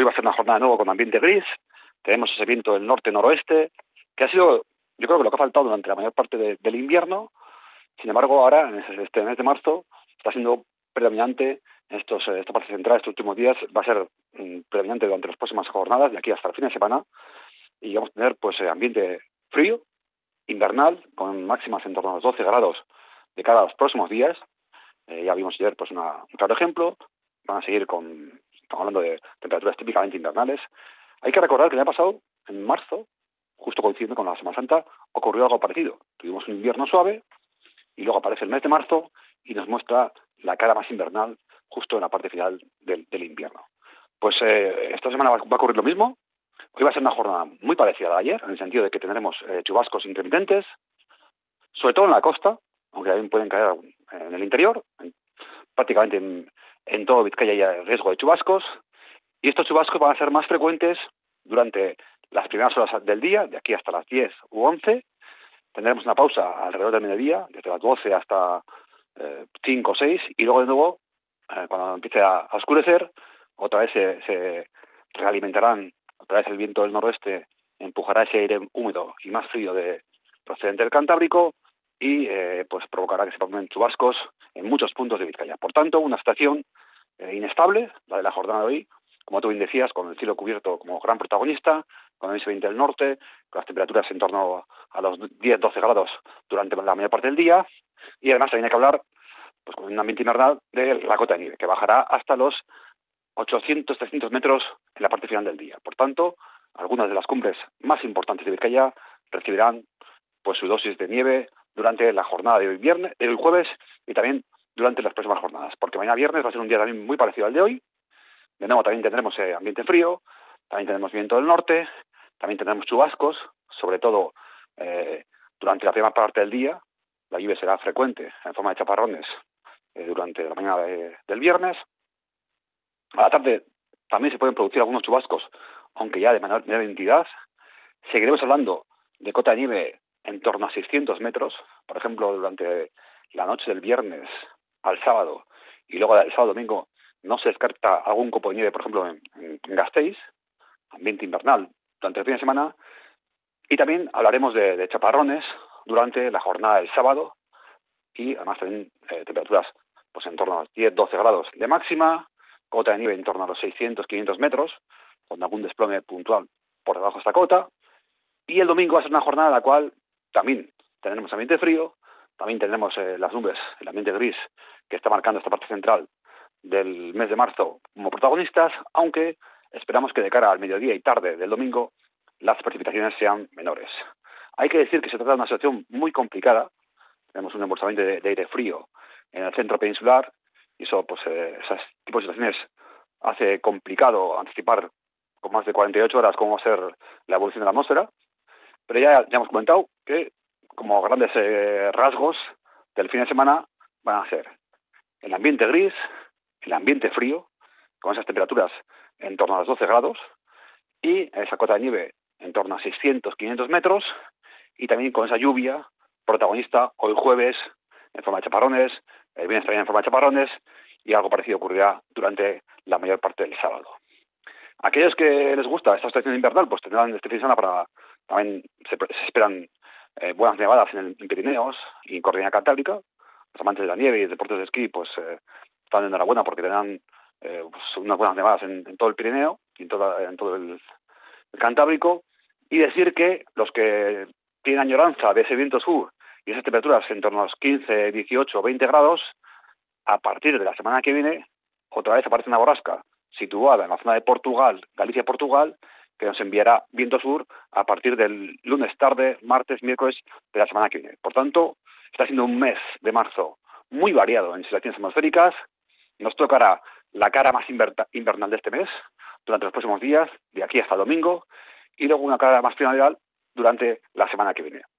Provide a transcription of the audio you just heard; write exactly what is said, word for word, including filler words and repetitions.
va a ser una jornada de nuevo con ambiente gris, tenemos ese viento del norte-noroeste, que ha sido, yo creo que lo que ha faltado durante la mayor parte de, del invierno. Sin embargo, ahora, en este mes de marzo, está siendo predominante en estos, esta parte central, estos últimos días, va a ser mm, predominante durante las próximas jornadas, de aquí hasta el fin de semana, y vamos a tener pues ambiente frío, invernal, con máximas en torno a los doce grados de cara a los próximos días. Eh, ya vimos ayer pues una, un claro ejemplo. Van a seguir con, estamos hablando de temperaturas típicamente invernales. Hay que recordar que el año pasado, en marzo, justo coincidiendo con la Semana Santa, ocurrió algo parecido. Tuvimos un invierno suave y luego aparece el mes de marzo y nos muestra la cara más invernal justo en la parte final del, del invierno. Pues eh, esta semana va, va a ocurrir lo mismo. Hoy va a ser una jornada muy parecida a la de ayer, en el sentido de que tendremos eh, chubascos intermitentes, sobre todo en la costa, aunque también pueden caer en el interior. En, prácticamente en, en todo Vizcaya hay riesgo de chubascos, y estos chubascos van a ser más frecuentes durante las primeras horas del día, de aquí hasta las diez u once. Tendremos una pausa alrededor del mediodía, desde las doce hasta eh, cinco o seis, y luego de nuevo, eh, cuando empiece a, a oscurecer, otra vez se, se realimentarán, otra vez el viento del noroeste empujará ese aire húmedo y más frío de procedente del Cantábrico y eh, pues provocará que se formen chubascos en muchos puntos de Vizcaya. Por tanto, una estación eh, inestable, la de la jornada de hoy, como tú bien decías, con el cielo cubierto como gran protagonista, con el viento del norte, con las temperaturas en torno a los diez doce grados durante la mayor parte del día, y además también hay que hablar, pues con un ambiente invernal, de la cota de nieve, que bajará hasta los ochocientos trescientos metros en la parte final del día. Por tanto, algunas de las cumbres más importantes de Vizcaya recibirán pues su dosis de nieve durante la jornada de hoy viernes, el jueves, y también durante las próximas jornadas, porque mañana viernes va a ser un día también muy parecido al de hoy. De nuevo también tendremos eh, ambiente frío, también tendremos viento del norte, también tendremos chubascos, sobre todo eh, durante la primera parte del día. La lluvia será frecuente en forma de chaparrones eh, durante la mañana de, del viernes. A la tarde también se pueden producir algunos chubascos, aunque ya de menor, menor entidad. Seguiremos hablando de cota de nieve en torno a seiscientos metros, por ejemplo, durante la noche del viernes al sábado, y luego del sábado domingo no se descarta algún copo de nieve, por ejemplo, en, en, en Gasteiz, ambiente invernal durante el fin de semana, y también hablaremos de, de chaparrones durante la jornada del sábado, y además también eh, temperaturas pues en torno a los diez doce grados de máxima, cota de nieve en torno a los seiscientos quinientos metros, con algún desplome puntual por debajo de esta cota, y el domingo va a ser una jornada en la cual también tendremos ambiente frío, también tendremos eh, las nubes, el ambiente gris que está marcando esta parte central del mes de marzo como protagonistas, aunque esperamos que de cara al mediodía y tarde del domingo las precipitaciones sean menores. Hay que decir que se trata de una situación muy complicada. Tenemos un embolsamiento de, de aire frío en el centro peninsular y eso, pues, eh, esas tipos de situaciones hace complicado anticipar con más de cuarenta y ocho horas cómo va a ser la evolución de la atmósfera, pero ya, ya hemos comentado que como grandes eh, rasgos del fin de semana van a ser el ambiente gris, el ambiente frío, con esas temperaturas en torno a los doce grados, y esa cota de nieve en torno a seiscientos quinientos metros, y también con esa lluvia protagonista hoy jueves en forma de chaparrones, el viernes también en forma de chaparrones, y algo parecido ocurrirá durante la mayor parte del sábado. Aquellos que les gusta esta estación invernal, pues tendrán este fin de semana para, también se, se esperan eh, buenas nevadas en, el, en Pirineos y en Cordillera Cantábrica. Los amantes de la nieve y de deportes de esquí, pues eh, están de enhorabuena porque tendrán eh, pues, unas buenas nevadas en, en todo el Pirineo y en, toda, en todo el, el Cantábrico. Y decir que los que tienen añoranza de ese viento sur y esas temperaturas en torno a los quince, dieciocho, veinte grados, a partir de la semana que viene, otra vez aparece una borrasca situada en la zona de Portugal, Galicia-Portugal, que nos enviará viento sur a partir del lunes tarde, martes, miércoles de la semana que viene. Por tanto, está siendo un mes de marzo muy variado en situaciones atmosféricas. Nos tocará la cara más invernal de este mes durante los próximos días, de aquí hasta el domingo, y luego una cara más primaveral durante la semana que viene.